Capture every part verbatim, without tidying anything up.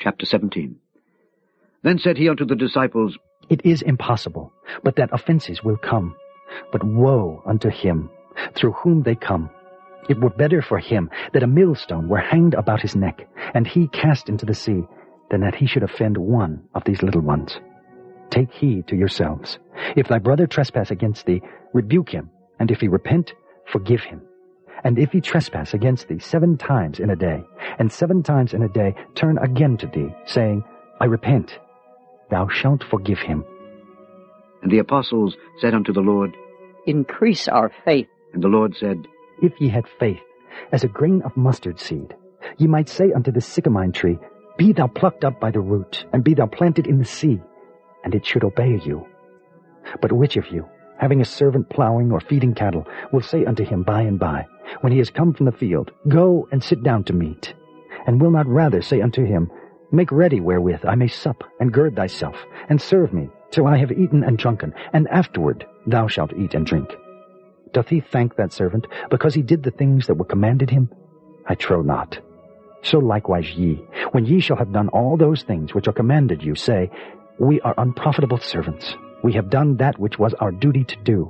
Chapter seventeen. Then said he unto the disciples, It is impossible, but that offenses will come. But woe unto him, through whom they come. It were better for him that a millstone were hanged about his neck, and he cast into the sea, than that he should offend one of these little ones. Take heed to yourselves. If thy brother trespass against thee, rebuke him, and if he repent, forgive him. And if he trespass against thee seven times in a day, and seven times in a day turn again to thee, saying, I repent, thou shalt forgive him. And the apostles said unto the Lord, Increase our faith. And the Lord said, If ye had faith, as a grain of mustard seed, ye might say unto the sycamore tree, Be thou plucked up by the root, and be thou planted in the sea, and it should obey you. But which of you, having a servant plowing or feeding cattle, will say unto him by and by, when he is come from the field, Go and sit down to meat? And will not rather say unto him, Make ready wherewith I may sup, and gird thyself, and serve me, till I have eaten and drunken, and afterward thou shalt eat and drink? Doth he thank that servant, because he did the things that were commanded him? I trow not. So likewise ye, when ye shall have done all those things which are commanded you, say, We are unprofitable servants. We have done that which was our duty to do.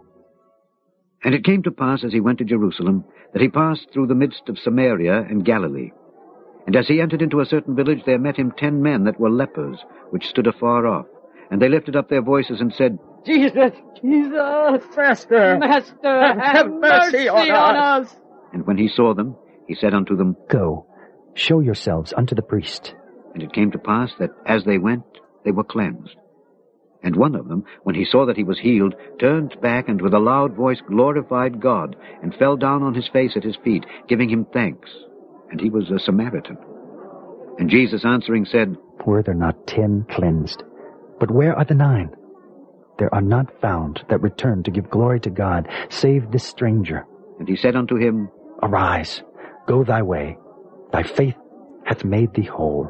And it came to pass, as he went to Jerusalem, that he passed through the midst of Samaria and Galilee. And as he entered into a certain village, there met him ten men that were lepers, which stood afar off. And they lifted up their voices and said, Jesus, Jesus, Master, Master, have mercy on us. And when he saw them, he said unto them, Go, show yourselves unto the priest. And it came to pass that as they went, they were cleansed. And one of them, when he saw that he was healed, turned back and with a loud voice glorified God, and fell down on his face at his feet, giving him thanks. And he was a Samaritan. And Jesus answering said, Were there not ten cleansed? But where are the nine? There are not found that return to give glory to God, save this stranger. And he said unto him, Arise, go thy way. Thy faith hath made thee whole.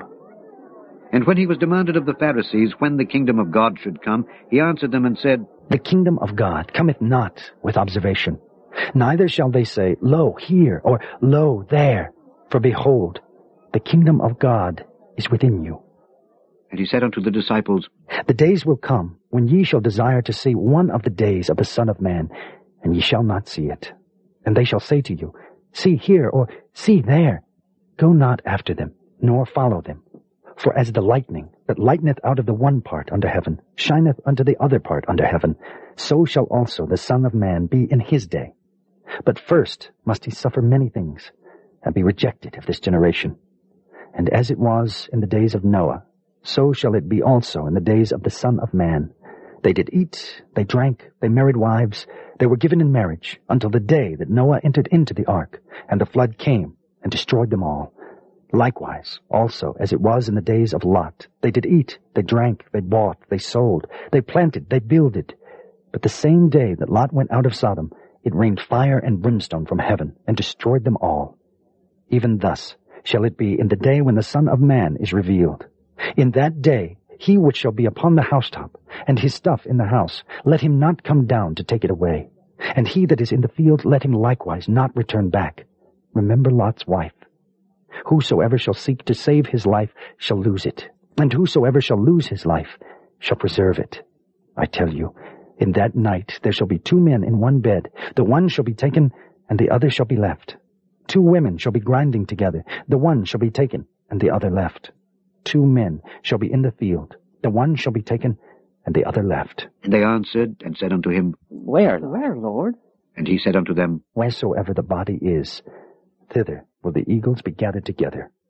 And when he was demanded of the Pharisees when the kingdom of God should come, he answered them and said, The kingdom of God cometh not with observation. Neither shall they say, Lo, here, or Lo, there. For behold, the kingdom of God is within you. And he said unto the disciples, The days will come when ye shall desire to see one of the days of the Son of Man, and ye shall not see it. And they shall say to you, See here, or see there. Go not after them, nor follow them. For as the lightning that lighteneth out of the one part under heaven shineth unto the other part under heaven, so shall also the Son of Man be in his day. But first must he suffer many things, and be rejected of this generation. And as it was in the days of Noah, so shall it be also in the days of the Son of Man. They did eat, they drank, they married wives, they were given in marriage, until the day that Noah entered into the ark, and the flood came and destroyed them all. Likewise, also, as it was in the days of Lot, they did eat, they drank, they bought, they sold, they planted, they builded. But the same day that Lot went out of Sodom, it rained fire and brimstone from heaven, and destroyed them all. Even thus shall it be in the day when the Son of Man is revealed. In that day he which shall be upon the housetop, and his stuff in the house, let him not come down to take it away. And he that is in the field, let him likewise not return back. Remember Lot's wife. Whosoever shall seek to save his life shall lose it, and whosoever shall lose his life shall preserve it. I tell you, in that night there shall be two men in one bed, the one shall be taken, and the other shall be left. Two women shall be grinding together, the one shall be taken, and the other left. Two men shall be in the field, the one shall be taken, and the other left. And they answered and said unto him, Where, where, Lord? And he said unto them, Wheresoever the body is, thither will the eagles be gathered together.